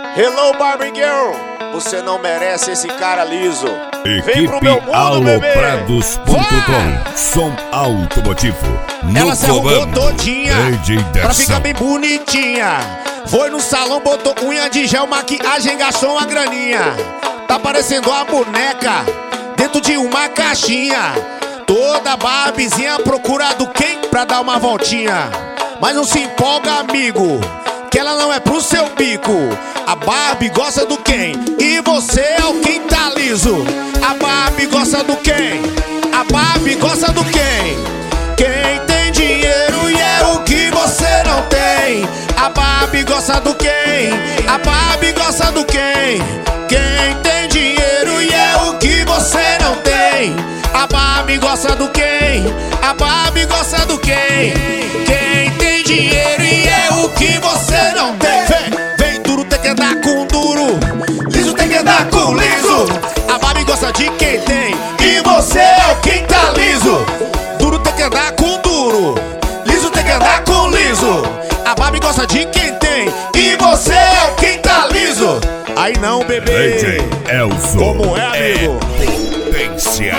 Hello, Barbie Girl, você não merece esse cara liso. Vem pro meu mundo, Aloprados.com, som automotivo. Ela se arrumou todinha pra ficar bem bonitinha. Foi no salão, botou unha de gel, maquiagem, gastou uma graninha. Tá parecendo uma boneca dentro de uma caixinha. Toda Barbiezinha à procura do quem pra dar uma voltinha. Mas não se empolga, amigo, que ela não é pro seu bico. A Barbie gosta do quem? E você é o quem tá liso. A Barbie gosta do quem? A Barbie gosta do quem? Quem tem dinheiro e é o que você não tem. A Barbie gosta do quem? A Barbie gosta do quem? Quem tem dinheiro e é o que você não tem. A Barbie gosta do quem? A Barbie gosta do quem? Quem tem dinheiro e é o que você não tem. Vem duro, tem que andar com duro. Liso tem que andar com liso. A Barbie gosta de quem tem e você é o quem tá liso. Duro tem que andar com duro. Liso tem que andar com liso. A Barbie gosta de quem tem e você é o quem tá liso. Aí não, bebê. DJ Elzo. Como é, amigo? Potência.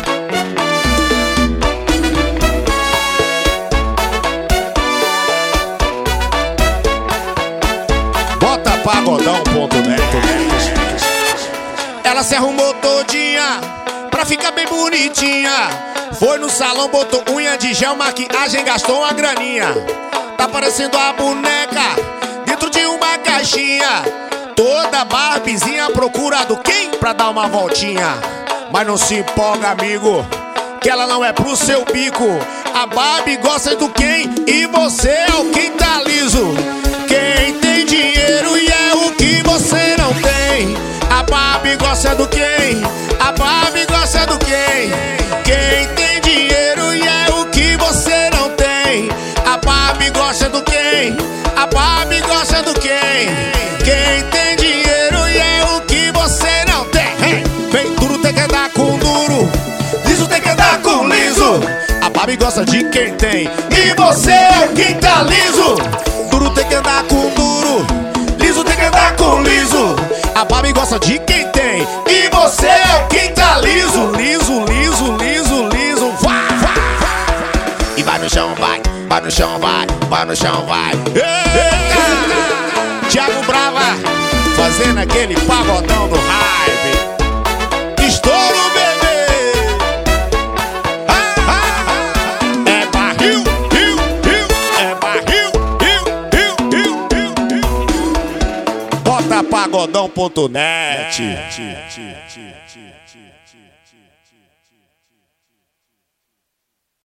Bota pagodão.net. Ela se arrumou todinha pra ficar bem bonitinha. Foi no salão, botou unha de gel, maquiagem, gastou uma graninha. Tá parecendo a boneca dentro de uma caixinha. Toda Barbiezinha à procura do quem pra dar uma voltinha. Mas não se empolga, amigo, que ela não é pro seu bico. A Barbie gosta do quem e você é o quem tá liso. Quem tem dinheiro e é o que você não tem. A Barbie gosta do quem? A Barbie gosta do quem? Quem tem dinheiro e é o que você não tem. A Barbie gosta do quem? A Barbie gosta do quem? Quem tem dinheiro e é o que você não tem. Vem duro, tem que andar com duro. Liso tem que andar com liso. A Barbie gosta de quem tem e você é o quem tá liso. Duro tem que andar com duro. Liso tem que andar com liso. A Barbie gosta de quem tem e você é o quem tá liso. Liso, liso, liso, liso. Vai, vai, vai. E vai no chão, vai. Vai no chão, vai. Vai no chão, vai. Thiago Brava fazendo aquele pagodão do hype. Estouro, bebê. É barril, rio, rio. É barril, rio, rio, rio, rio. Bota pagodão.net.